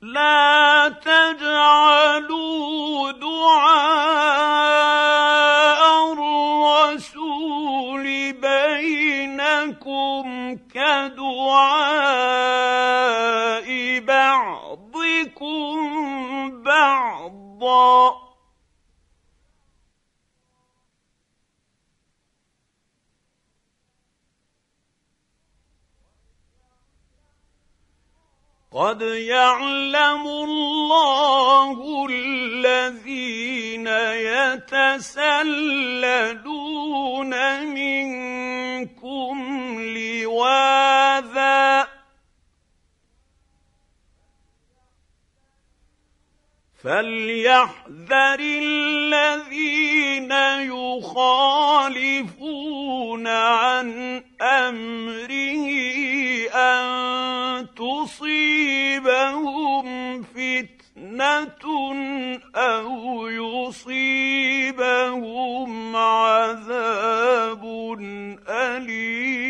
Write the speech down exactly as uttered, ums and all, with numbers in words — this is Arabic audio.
لا تجعلوا دعاء الرسول بينكم كدعاء بعضكم بعضا قد يعلم الله الذين يتسللون منكم لواذا فليحذر الذين يخالفون عن أمره أن تصيبهم فتنة أو يصيبهم عذاب أليم.